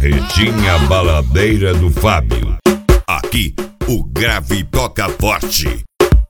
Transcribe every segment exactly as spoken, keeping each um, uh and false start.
Carretinha baladeira do Fábio. Aqui, o grave toca forte.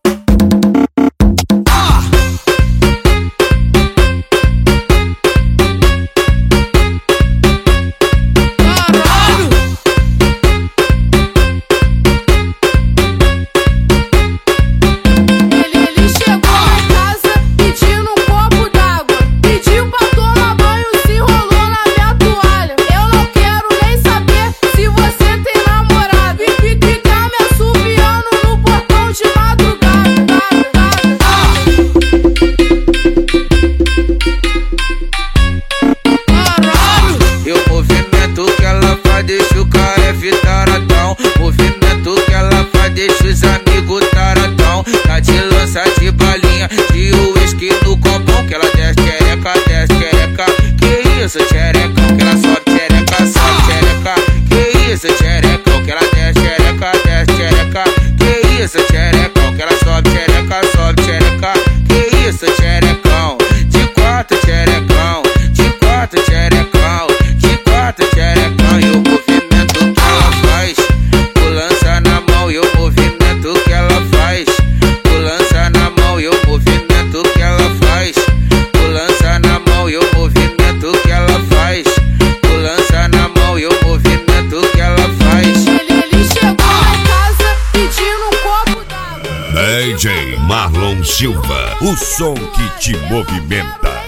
Deixa o cara taradão, movimento que ela faz, deixa os amigos taradão. Tá de lança de balinha, de uísque no copão, que ela desce xereca, desce xereca. Que isso, xerecão, que ela sobe xereca, sobe xereca. Que isso, xerecão, que ela desce xereca, desce xereca. Que isso, xerecão, que ela sobe xereca, sobe xereca. Que isso, xerecão, de quatro xerecão, de quatro xerecão, de quatro xerecão. E o movimento que ela faz, o lança na mão. E o movimento que ela faz, o lança na mão. E o movimento que ela faz, o lança na mão. E o movimento que ela faz, o lança na mão. E o movimento que ela faz. Ele, ele chegou na casa pedindo um copo d'água. D J Marlon Silva, o som que te movimenta.